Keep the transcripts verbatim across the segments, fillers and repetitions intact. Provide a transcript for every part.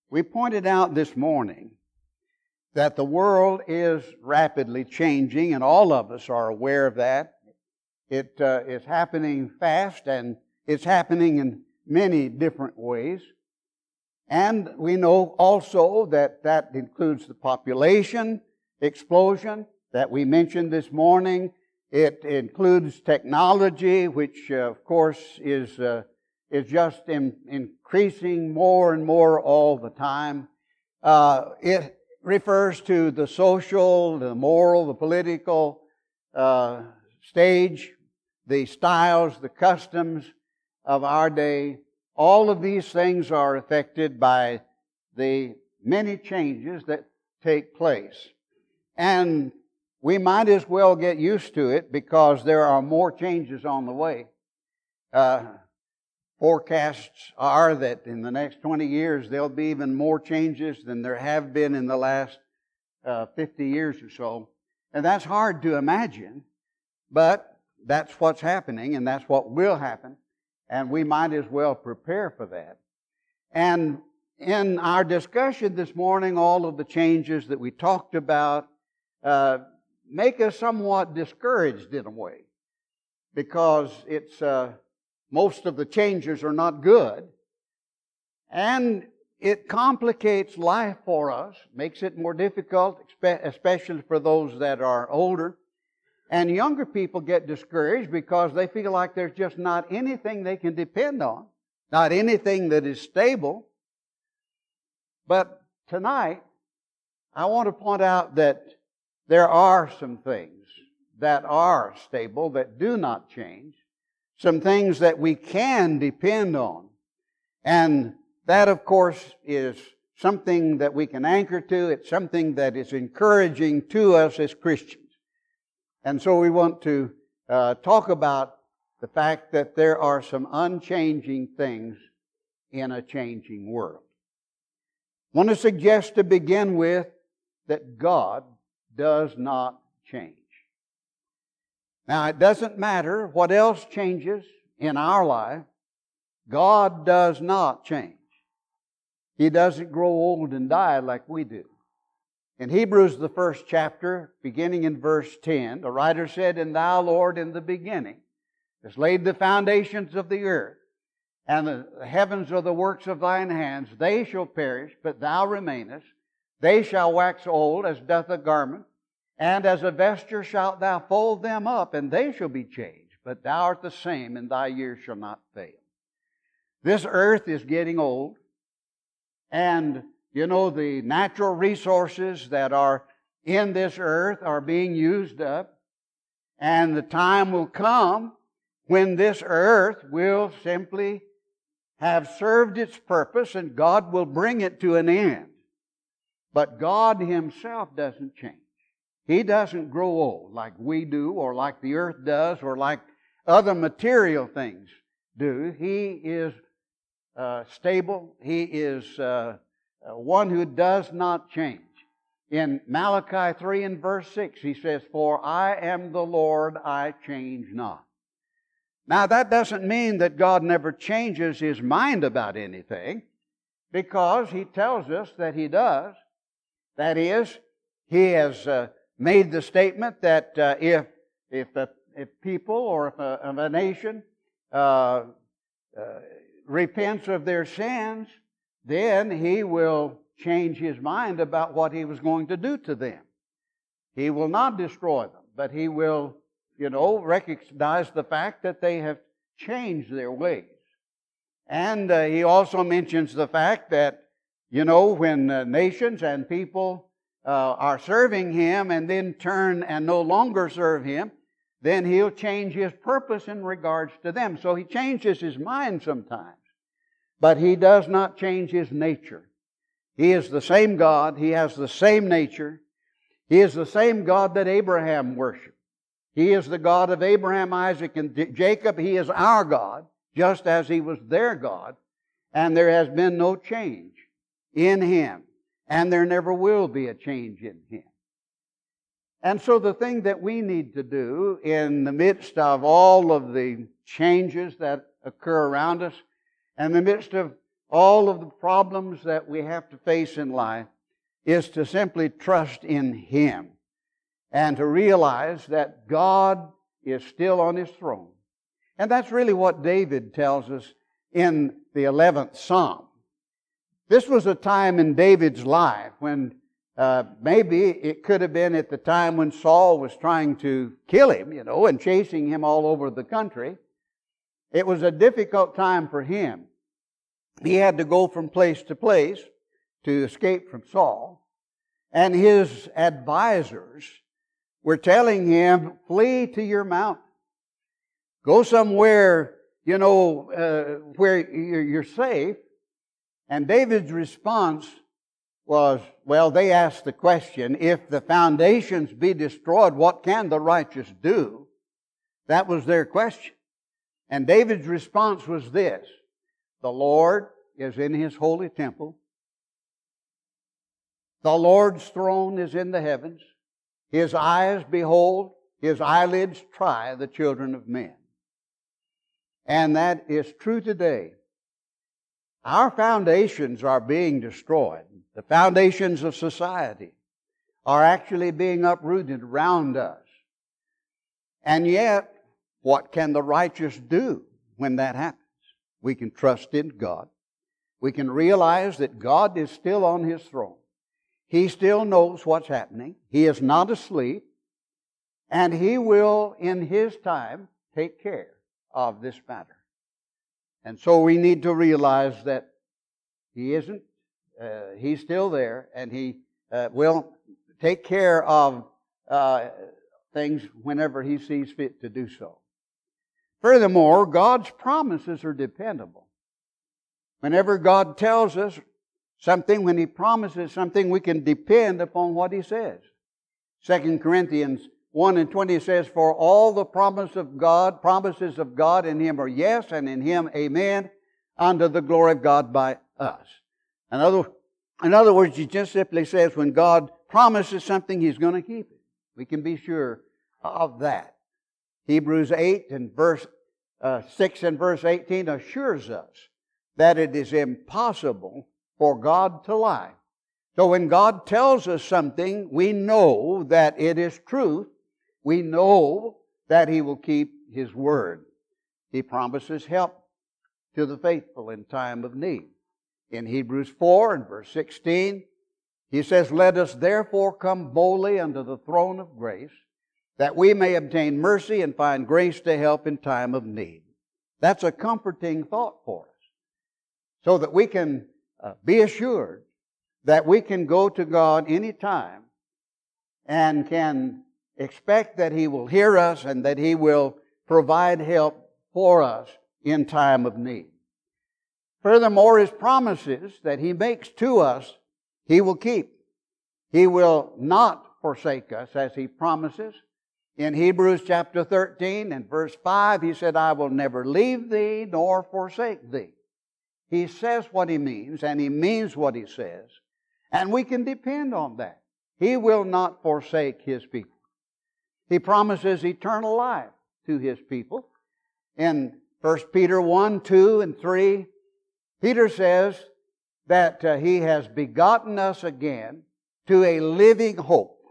We pointed out this morning that the world is rapidly changing, and all of us are aware of that. It uh, is happening fast, and it's happening in many different ways. And we know also that that includes the population explosion that we mentioned this morning. It includes technology, which, uh, of course, is uh, is just in, increasing more and more all the time. Uh, it refers to the social, the moral, the political uh, stage, the styles, the customs of our day. All of these things are affected by the many changes that take place. And we might as well get used to it because there are more changes on the way. Uh, forecasts are that in the next twenty years there'll be even more changes than there have been in the last uh, fifty years or so. And that's hard to imagine, but that's what's happening and that's what will happen. And we might as well prepare for that. And in our discussion this morning, all of the changes that we talked about uh, make us somewhat discouraged in a way, because it's uh, most of the changes are not good, and it complicates life for us, makes it more difficult, especially for those that are older. And younger people get discouraged because they feel like there's just not anything they can depend on, not anything that is stable. But tonight, I want to point out that there are some things that are stable, that do not change, some things that we can depend on. And that, of course, is something that we can anchor to. It's something that is encouraging to us as Christians. And so we want to uh, talk about the fact that there are some unchanging things in a changing world. I want to suggest to begin with that God does not change. Now, it doesn't matter what else changes in our life, God does not change. He doesn't grow old and die like we do. In Hebrews, the first chapter, beginning in verse ten, the writer said, "And thou, Lord, in the beginning, hast laid the foundations of the earth, and the heavens are the works of thine hands. They shall perish, but thou remainest. They shall wax old as doth a garment, and as a vesture shalt thou fold them up, and they shall be changed. But thou art the same, and thy years shall not fail." This earth is getting old, and you know, the natural resources that are in this earth are being used up. And the time will come when this earth will simply have served its purpose and God will bring it to an end. But God Himself doesn't change. He doesn't grow old like we do, or like the earth does, or like other material things do. He is uh, stable. He is uh, Uh, one who does not change. In Malachi three and verse six, He says, "For I am the Lord, I change not." Now, that doesn't mean that God never changes His mind about anything, because He tells us that He does. That is, He has uh, made the statement that uh, if if a, if people or if a, if a nation uh, uh, repents of their sins, then He will change His mind about what He was going to do to them. He will not destroy them, but He will, you know, recognize the fact that they have changed their ways. And uh, He also mentions the fact that, you know, when uh, nations and people uh, are serving Him and then turn and no longer serve Him, then He'll change His purpose in regards to them. So He changes His mind sometimes. But He does not change His nature. He is the same God. He has the same nature. He is the same God that Abraham worshiped. He is the God of Abraham, Isaac, and Jacob. He is our God, just as He was their God. And there has been no change in Him. And there never will be a change in Him. And so the thing that we need to do in the midst of all of the changes that occur around us, in the midst of all of the problems that we have to face in life is to simply trust in Him and to realize that God is still on His throne. And that's really what David tells us in the eleventh Psalm. This was a time in David's life when uh, maybe it could have been at the time when Saul was trying to kill him, you know, and chasing him all over the country. It was a difficult time for him. He had to go from place to place to escape from Saul. And his advisors were telling him, flee to your mountain. Go somewhere, you know, uh, where you're safe. And David's response was, well, they asked the question, if the foundations be destroyed, what can the righteous do? That was their question. And David's response was this: the Lord is in His holy temple. The Lord's throne is in the heavens. His eyes behold, His eyelids try the children of men. And that is true today. Our foundations are being destroyed. The foundations of society are actually being uprooted around us. And yet, what can the righteous do when that happens? We can trust in God. We can realize that God is still on His throne. He still knows what's happening. He is not asleep. And He will, in His time, take care of this matter. And so we need to realize that He isn't, uh, He's still there, and He uh, will take care of uh, things whenever He sees fit to do so. Furthermore, God's promises are dependable. Whenever God tells us something, when He promises something, we can depend upon what He says. Second Corinthians one and twenty says, for all the promise of God, promises of God in Him are yes, and in Him amen, unto the glory of God by us. In other, in other words, He just simply says when God promises something, He's going to keep it. We can be sure of that. Hebrews eight and verse uh, six and verse eighteen assures us that it is impossible for God to lie. So when God tells us something, we know that it is truth. We know that He will keep His word. He promises help to the faithful in time of need. In Hebrews four and verse sixteen, He says, let us therefore come boldly unto the throne of grace, that we may obtain mercy and find grace to help in time of need. That's a comforting thought for us, so that we can uh, be assured that we can go to God any time and can expect that He will hear us and that He will provide help for us in time of need. Furthermore, His promises that He makes to us, He will keep. He will not forsake us, as He promises. In Hebrews chapter thirteen and verse five, He said, I will never leave thee nor forsake thee. He says what He means, and He means what He says. And we can depend on that. He will not forsake His people. He promises eternal life to His people. In First Peter one, two, and three, Peter says that uh, He has begotten us again to a living hope,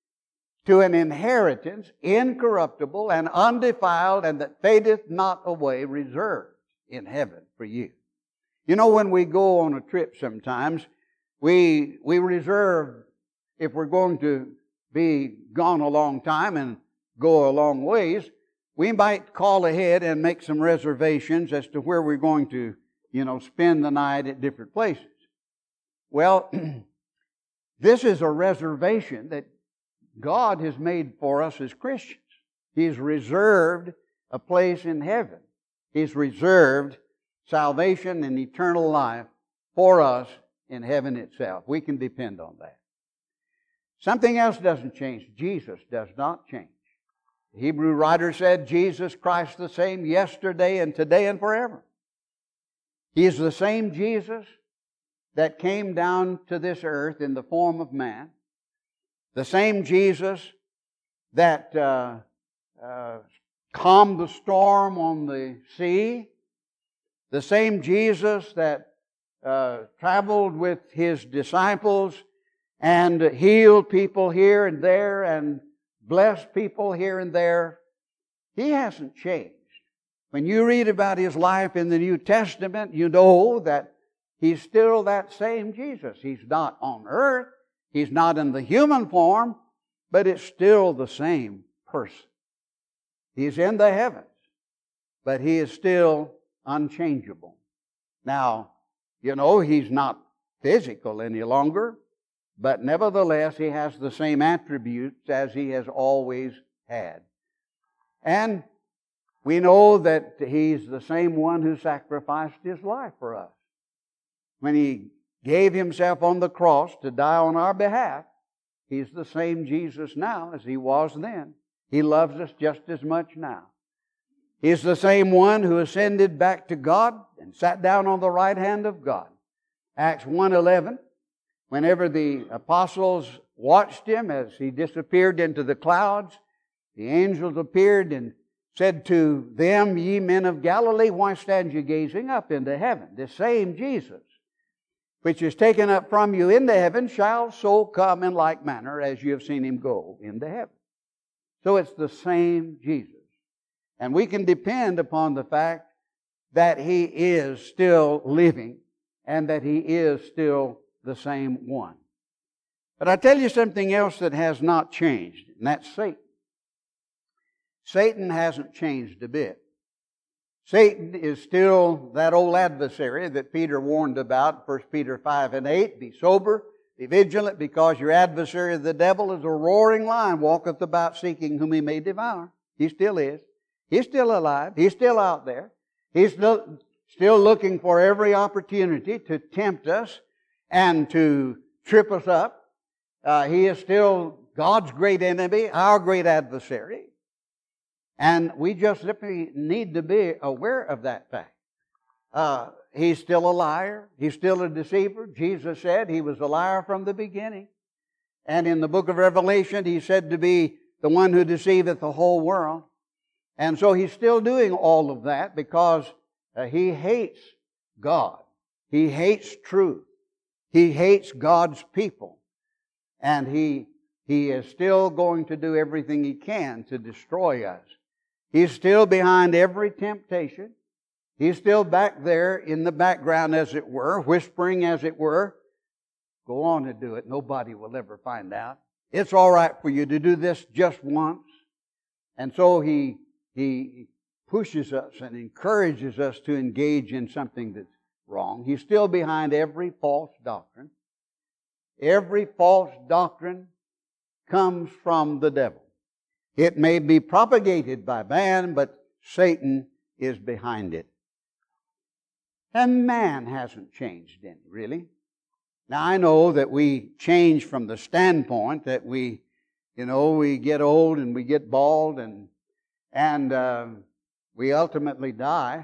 to an inheritance incorruptible and undefiled, and that fadeth not away, reserved in heaven for you. You know, when we go on a trip sometimes, we we reserve, if we're going to be gone a long time and go a long ways, we might call ahead and make some reservations as to where we're going to, you know, spend the night at different places. Well, this is a reservation that God has made for us as Christians. He's reserved a place in heaven. He's reserved salvation and eternal life for us in heaven itself. We can depend on that. Something else doesn't change. Jesus does not change. The Hebrew writer said, Jesus Christ the same yesterday and today and forever. He is the same Jesus that came down to this earth in the form of man. The same Jesus that uh, uh, calmed the storm on the sea. The same Jesus that uh, traveled with His disciples and healed people here and there and blessed people here and there. He hasn't changed. When you read about His life in the New Testament, you know that He's still that same Jesus. He's not on earth. He's not in the human form, but it's still the same person. He's in the heavens, but He is still unchangeable. Now, you know, He's not physical any longer, but nevertheless, He has the same attributes as He has always had. And we know that He's the same one who sacrificed His life for us. When He gave Himself on the cross to die on our behalf, He's the same Jesus now as He was then. He loves us just as much now. He's the same one who ascended back to God and sat down on the right hand of God. Acts one eleven, whenever the apostles watched Him as He disappeared into the clouds, the angels appeared and said to them, "Ye men of Galilee, why stand you gazing up into heaven? This same Jesus, which is taken up from you into heaven, shall so come in like manner as you have seen Him go into heaven." So it's the same Jesus. And we can depend upon the fact that He is still living and that He is still the same one. But I tell you something else that has not changed, and that's Satan. Satan hasn't changed a bit. Satan is still that old adversary that Peter warned about, First Peter five and eight. Be sober, be vigilant, because your adversary the devil is a roaring lion, walketh about seeking whom he may devour. He still is. He's still alive. He's still out there. He's still, still looking for every opportunity to tempt us and to trip us up. Uh, he is still God's great enemy, our great adversary. And we just simply need to be aware of that fact. Uh, he's still a liar. He's still a deceiver. Jesus said He was a liar from the beginning. And in the book of Revelation, He's said to be the one who deceiveth the whole world. And so He's still doing all of that because uh, He hates God. He hates truth. He hates God's people. And He, he is still going to do everything He can to destroy us. He's still behind every temptation. He's still back there in the background, as it were, whispering, as it were. Go on and do it. Nobody will ever find out. It's all right for you to do this just once. And so He He pushes us and encourages us to engage in something that's wrong. He's still behind every false doctrine. Every false doctrine comes from the devil. It may be propagated by man, but Satan is behind it. And man hasn't changed any, really. Now, I know that we change from the standpoint that we, you know, we get old and we get bald and And uh, we ultimately die.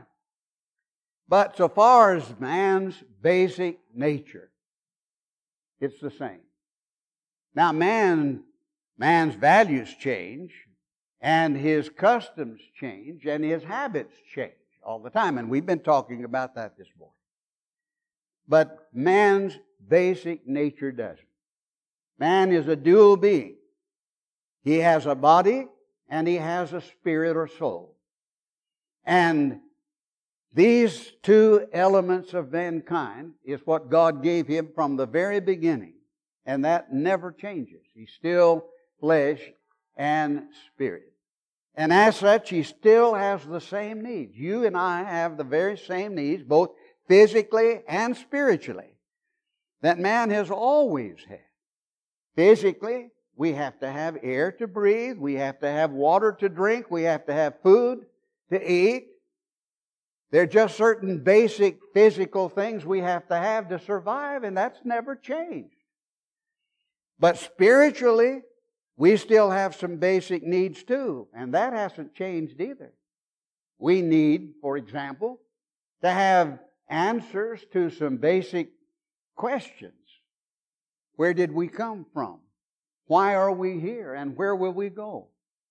But so far as man's basic nature, it's the same. Now, man, man's values change, and his customs change, and his habits change all the time. And we've been talking about that this morning. But man's basic nature doesn't. Man is a dual being. He has a body, and he has a spirit or soul. And these two elements of mankind is what God gave him from the very beginning. And that never changes. He's still flesh and spirit. And as such, he still has the same needs. You and I have the very same needs, both physically and spiritually, that man has always had. Physically, we have to have air to breathe. We have to have water to drink. We have to have food to eat. There are just certain basic physical things we have to have to survive, and that's never changed. But spiritually, we still have some basic needs too, and that hasn't changed either. We need, for example, to have answers to some basic questions. Where did we come from? Why are we here? And where will we go?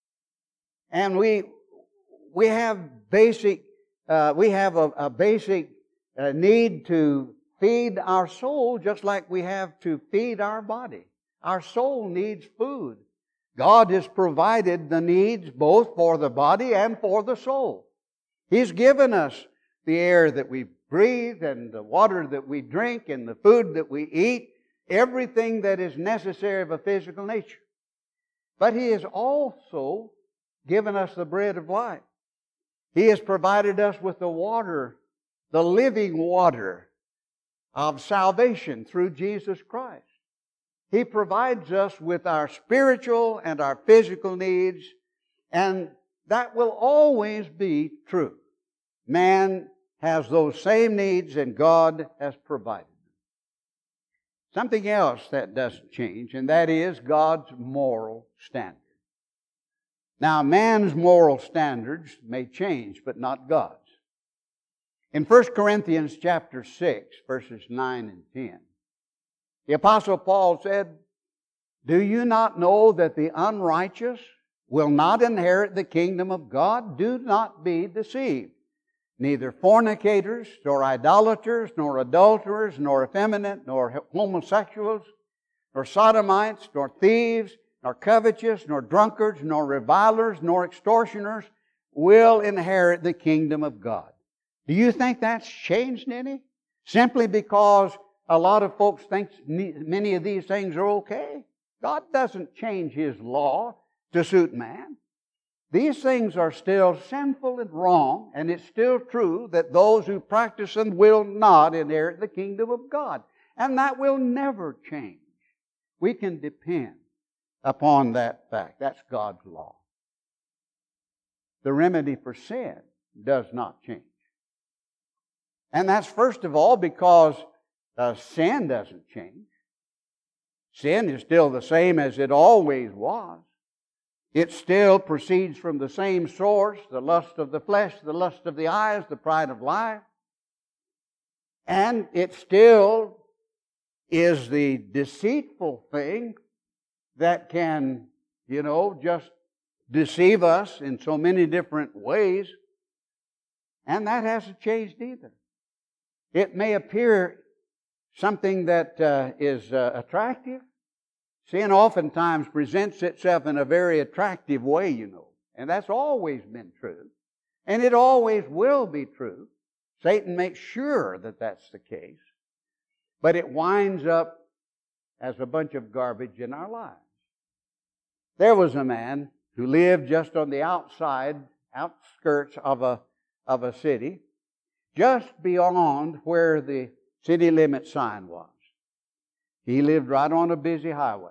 And we we have basic uh, we have a, a basic uh, need to feed our soul just like we have to feed our body. Our soul needs food. God has provided the needs both for the body and for the soul. He's given us the air that we breathe and the water that we drink and the food that we eat, everything that is necessary of a physical nature. But He has also given us the bread of life. He has provided us with the water, the living water of salvation through Jesus Christ. He provides us with our spiritual and our physical needs, and that will always be true. Man has those same needs, and God has provided them. Something else that doesn't change, and that is God's moral standard. Now, man's moral standards may change, but not God's. In First Corinthians chapter six, verses nine and ten, the Apostle Paul said, "Do you not know that the unrighteous will not inherit the kingdom of God? Do not be deceived. Neither fornicators, nor idolaters, nor adulterers, nor effeminate, nor homosexuals, nor sodomites, nor thieves, nor covetous, nor drunkards, nor revilers, nor extortioners will inherit the kingdom of God." Do you think that's changed any? Simply because a lot of folks think many of these things are okay? God doesn't change His law to suit man. These things are still sinful and wrong, and it's still true that those who practice them will not inherit the kingdom of God. And that will never change. We can depend upon that fact. That's God's law. The remedy for sin does not change. And that's first of all because uh, sin doesn't change. Sin is still the same as it always was. It still proceeds from the same source, the lust of the flesh, the lust of the eyes, the pride of life. And it still is the deceitful thing that can, you know, just deceive us in so many different ways. And that hasn't changed either. It may appear something that uh, is uh, attractive. Sin oftentimes presents itself in a very attractive way, you know. And that's always been true. And it always will be true. Satan makes sure that that's the case. But it winds up as a bunch of garbage in our lives. There was a man who lived just on the outside, outskirts of a, of a city, just beyond where the city limit sign was. He lived right on a busy highway.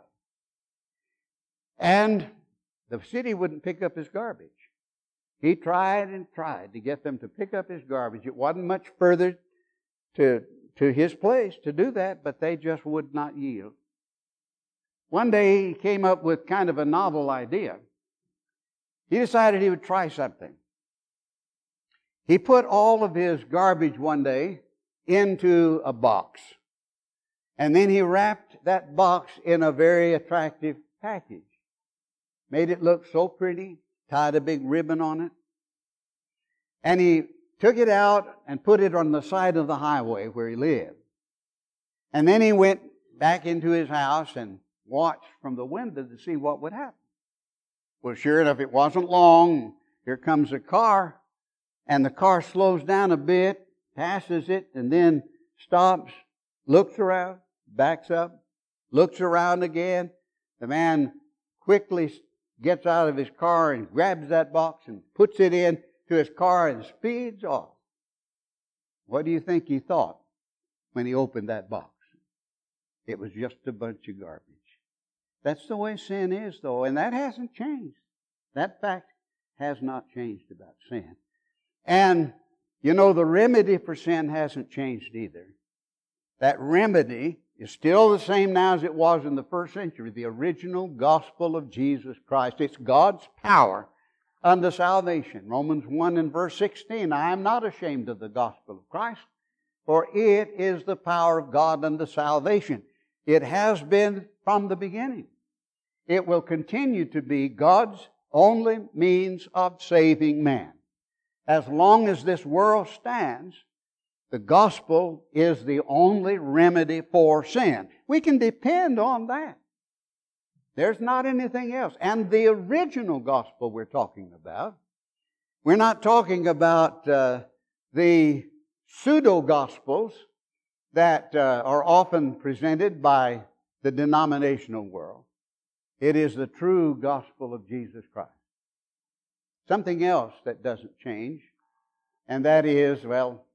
And the city wouldn't pick up his garbage. He tried and tried to get them to pick up his garbage. It wasn't much further to, to his place to do that, but they just would not yield. One day he came up with kind of a novel idea. He decided he would try something. He put all of his garbage one day into a box. And then he wrapped that box in a very attractive package. Made it look so pretty, tied a big ribbon on it. And he took it out and put it on the side of the highway where he lived. And then he went back into his house and watched from the window to see what would happen. Well, sure enough, it wasn't long. Here comes a car, and the car slows down a bit, passes it, and then stops, looks around, backs up, looks around again. The man quickly gets out of his car and grabs that box and puts it in to his car and speeds off. What do you think he thought when he opened that box? It was just a bunch of garbage. That's the way sin is, though, and that hasn't changed. That fact has not changed about sin. And, you know, the remedy for sin hasn't changed either. That remedy is still the same now as it was in the first century, the original gospel of Jesus Christ. It's God's power unto salvation. Romans one and verse sixteen, I am not ashamed of the gospel of Christ, for it is the power of God unto salvation. It has been from the beginning. It will continue to be God's only means of saving man. As long as this world stands, the gospel is the only remedy for sin. We can depend on that. There's not anything else. And the original gospel we're talking about, we're not talking about uh, the pseudo-gospels that uh, are often presented by the denominational world. It is the true gospel of Jesus Christ. Something else that doesn't change, and that is, well,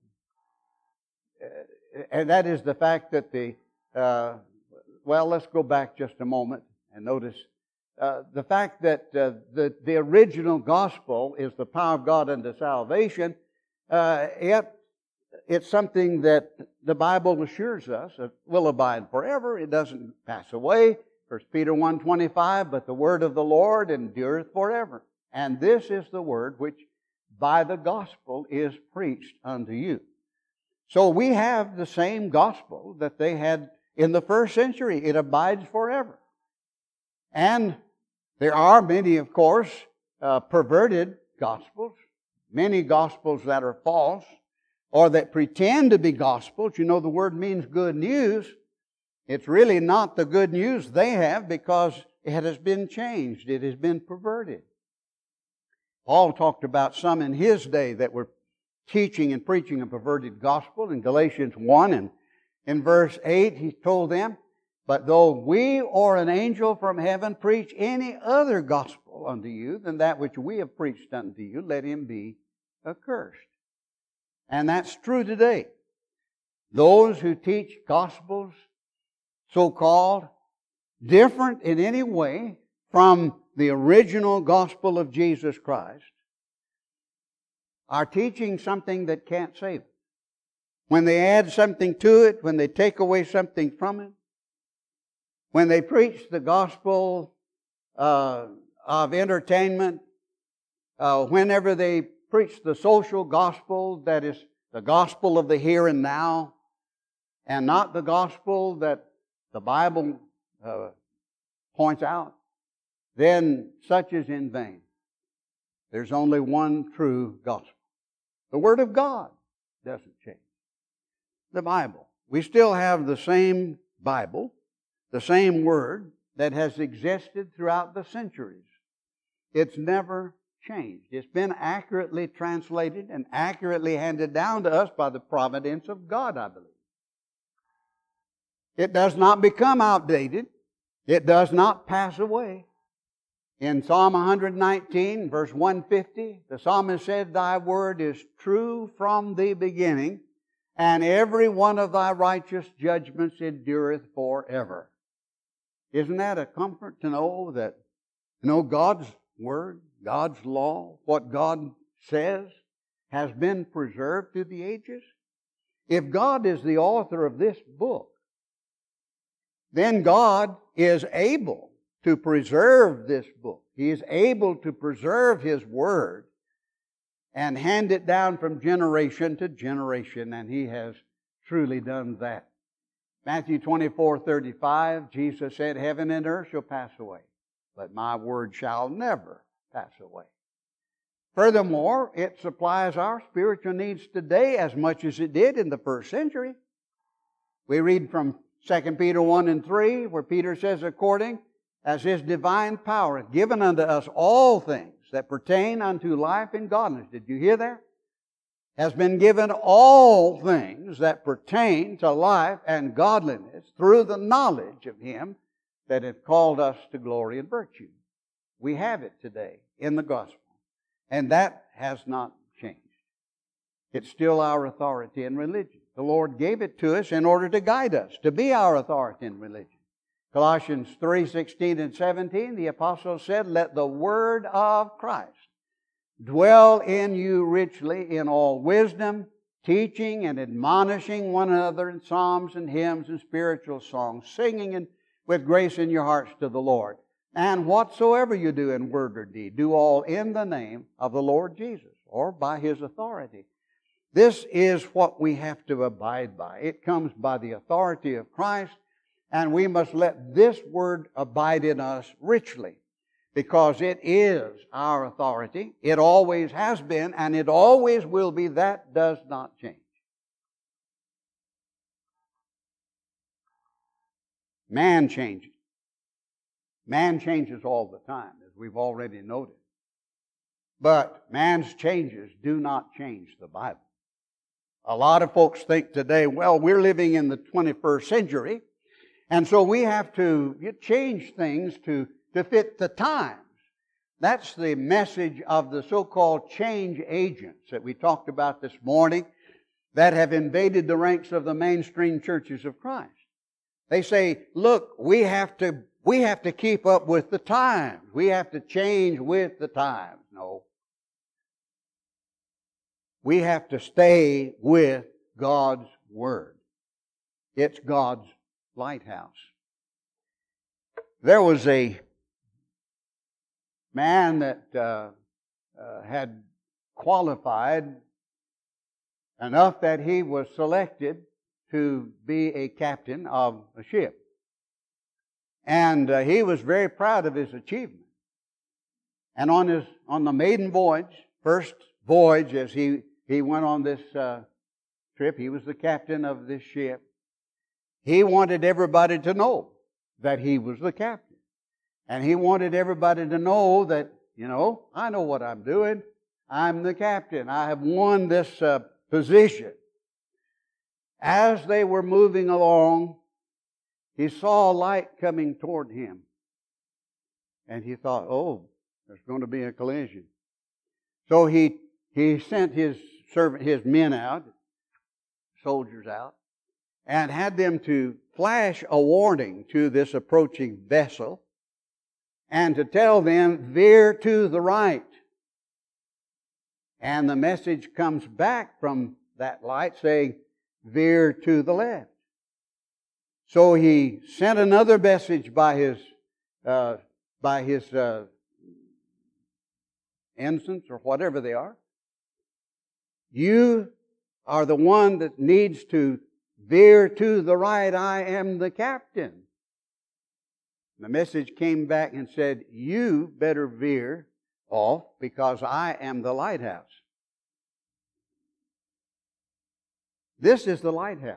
uh, and that is the fact that the, uh, well, let's go back just a moment and notice uh, the fact that uh, the, the original gospel is the power of God unto salvation, uh, yet it's something that the Bible assures us it will abide forever. It doesn't pass away. First Peter one twenty-five, but the word of the Lord endureth forever. And this is the word which by the gospel is preached unto you. So we have the same gospel that they had in the first century. It abides forever. And there are many, of course, uh, perverted gospels, many gospels that are false, or that pretend to be gospels. You know, the word means good news. It's really not the good news they have because it has been changed. It has been perverted. Paul talked about some in his day that were teaching and preaching a perverted gospel. In Galatians one and in verse eight, he told them, but though we or an angel from heaven preach any other gospel unto you than that which we have preached unto you, let him be accursed. And that's true today. Those who teach gospels, so-called, different in any way from the original gospel of Jesus Christ, are teaching something that can't save it. When they add something to it, when they take away something from it, when they preach the gospel uh, of entertainment, uh, whenever they preach the social gospel, that is the gospel of the here and now, and not the gospel that the Bible uh, points out, then such is in vain. There's only one true gospel. The Word of God doesn't change. The Bible. We still have the same Bible, the same Word that has existed throughout the centuries. It's never changed. It's been accurately translated and accurately handed down to us by the providence of God, I believe. It does not become outdated. It does not pass away. In Psalm one nineteen, verse one fifty, the psalmist said, Thy word is true from the beginning, and every one of Thy righteous judgments endureth forever. Isn't that a comfort to know that, you know, God's Word, God's law, what God says, has been preserved through the ages? If God is the author of this book, then God is able to preserve this book. He is able to preserve His Word and hand it down from generation to generation, and He has truly done that. Matthew twenty-four thirty-five, Jesus said, Heaven and earth shall pass away, but my word shall never pass away. Furthermore, it supplies our spiritual needs today as much as it did in the first century. We read from Second Peter one and three, where Peter says, according as His divine power hath given unto us all things that pertain unto life and godliness. Did you hear that? Has been given all things that pertain to life and godliness through the knowledge of Him that hath called us to glory and virtue. We have it today in the gospel. And that has not changed. It's still our authority in religion. The Lord gave it to us in order to guide us, to be our authority in religion. Colossians three sixteen and seventeen, the apostle said, Let the word of Christ dwell in you richly in all wisdom, teaching and admonishing one another in psalms and hymns and spiritual songs, singing and with grace in your hearts to the Lord. And whatsoever you do in word or deed, do all in the name of the Lord Jesus, or by His authority. This is what we have to abide by. It comes by the authority of Christ, and we must let this word abide in us richly, because it is our authority. It always has been, and it always will be. That does not change. Man changes. Man changes all the time, as we've already noted. But man's changes do not change the Bible. A lot of folks think today, well, we're living in the twenty-first century, and so we have to change things to, to fit the times. That's the message of the so-called change agents that we talked about this morning that have invaded the ranks of the mainstream churches of Christ. They say, look, we have to, we have to keep up with the times. We have to change with the times. No. We have to stay with God's Word. It's God's lighthouse. There was a man that uh, uh, had qualified enough that he was selected to be a captain of a ship. And uh, he was very proud of his achievement. And on his on the maiden voyage, first voyage as he, he went on this uh, trip, he was the captain of this ship. He wanted everybody to know that he was the captain. And he wanted everybody to know that, you know, I know what I'm doing. I'm the captain. I have won this uh, position. As they were moving along, he saw a light coming toward him. And he thought, oh, there's going to be a collision. So he he sent his servant, his men out, soldiers out, and had them to flash a warning to this approaching vessel and to tell them, veer to the right. And the message comes back from that light saying, veer to the left. So he sent another message by his uh, by his uh, ensigns or whatever they are. You are the one that needs to veer to the right. I am the captain. The message came back and said, you better veer off because I am the lighthouse. This is the lighthouse.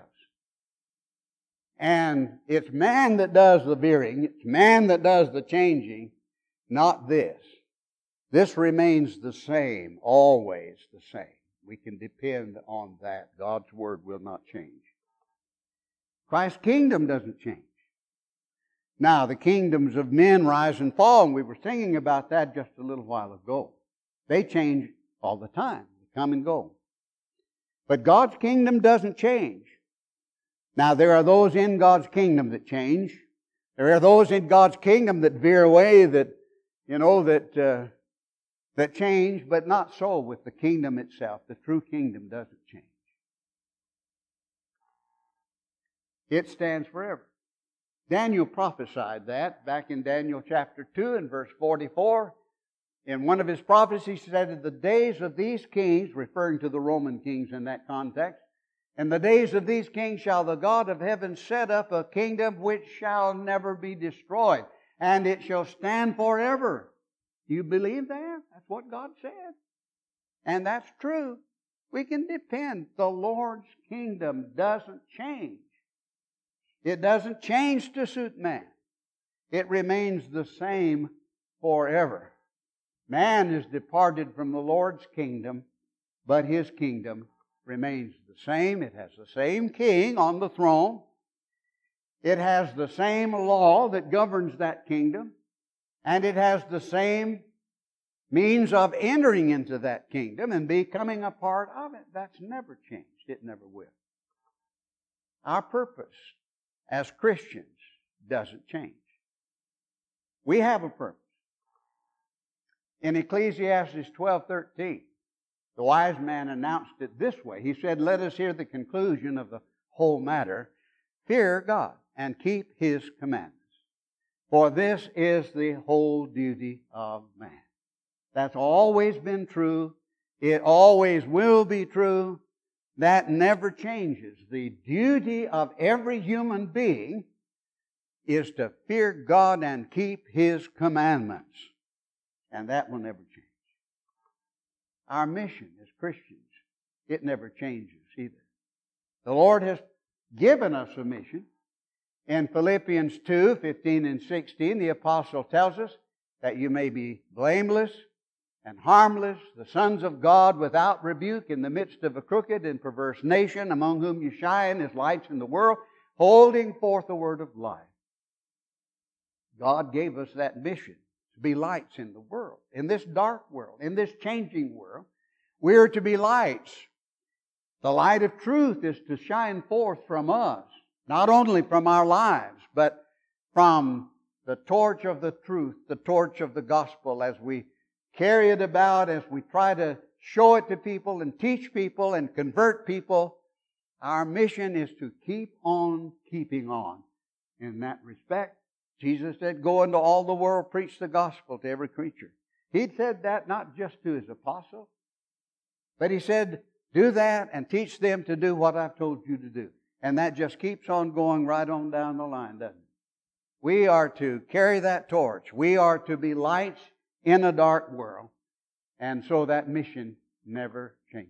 And it's man that does the veering. It's man that does the changing, not this. This remains the same, always the same. We can depend on that. God's Word will not change. Christ's kingdom doesn't change. Now, the kingdoms of men rise and fall, and we were singing about that just a little while ago. They change all the time. They come and go. But God's kingdom doesn't change. Now, there are those in God's kingdom that change. There are those in God's kingdom that veer away, that, you know, that uh, that change, but not so with the kingdom itself. The true kingdom doesn't change. It stands forever. Daniel prophesied that back in Daniel chapter two and verse forty-four. In one of his prophecies, he said, in the days of these kings, referring to the Roman kings in that context, in the days of these kings shall the God of heaven set up a kingdom which shall never be destroyed, and it shall stand forever. Do you believe that? That's what God said. And that's true. We can depend. The Lord's kingdom doesn't change. It doesn't change to suit man. It remains the same forever. Man is departed from the Lord's kingdom, but His kingdom remains the same. It has the same king on the throne. It has the same law that governs that kingdom. And it has the same means of entering into that kingdom and becoming a part of it. That's never changed. It never will. Our purpose as Christians doesn't change. We have a purpose. In Ecclesiastes twelve thirteen, the wise man announced it this way. He said, let us hear the conclusion of the whole matter. Fear God and keep His commandments. For this is the whole duty of man. That's always been true. It always will be true. That never changes. The duty of every human being is to fear God and keep His commandments. And that will never change. Our mission as Christians, it never changes either. The Lord has given us a mission. In Philippians two, fifteen and sixteen, the apostle tells us that you may be blameless and harmless, the sons of God without rebuke in the midst of a crooked and perverse nation, among whom you shine as lights in the world, holding forth the word of life. God gave us that mission to be lights in the world, in this dark world, in this changing world. We are to be lights. The light of truth is to shine forth from us, not only from our lives, but from the torch of the truth, the torch of the gospel, as we carry it about, as we try to show it to people and teach people and convert people. Our mission is to keep on keeping on. In that respect, Jesus said, go into all the world, preach the gospel to every creature. He said that not just to His apostles, but He said, do that and teach them to do what I've told you to do. And that just keeps on going right on down the line, doesn't it? We are to carry that torch. We are to be lights in a dark world. And so that mission never changes.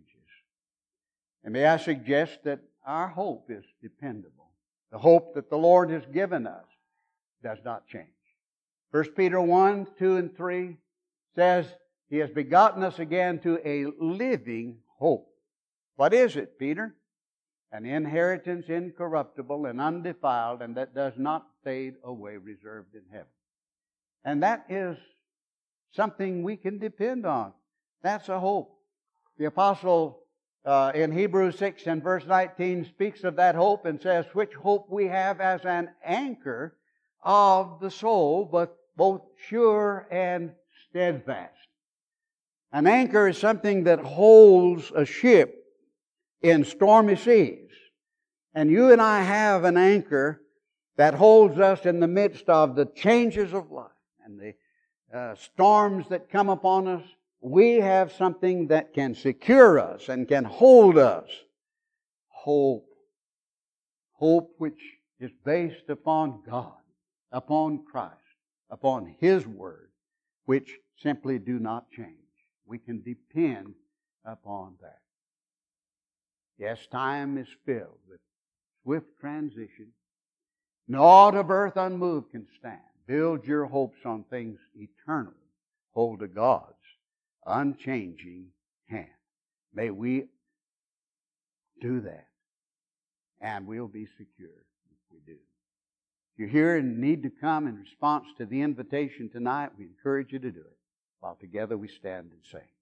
And may I suggest that our hope is dependable. The hope that the Lord has given us does not change. First Peter one, two, and three says, He has begotten us again to a living hope. What is it, Peter? An inheritance incorruptible and undefiled, and that does not fade away, reserved in heaven. And that is something we can depend on. That's a hope. The apostle uh, in Hebrews six and verse nineteen speaks of that hope and says, which hope we have as an anchor of the soul, but both sure and steadfast. An anchor is something that holds a ship in stormy seas. And you and I have an anchor that holds us in the midst of the changes of life and the uh, storms that come upon us. We have something that can secure us and can hold us. Hope. Hope which is based upon God, upon Christ, upon His Word, which simply do not change. We can depend upon that. Yes, time is filled with swift transition. Naught of earth unmoved can stand. Build your hopes on things eternal. Hold to God's unchanging hand. May we do that, and we'll be secure if we do. If you're here and need to come in response to the invitation tonight, we encourage you to do it. While together we stand and sing.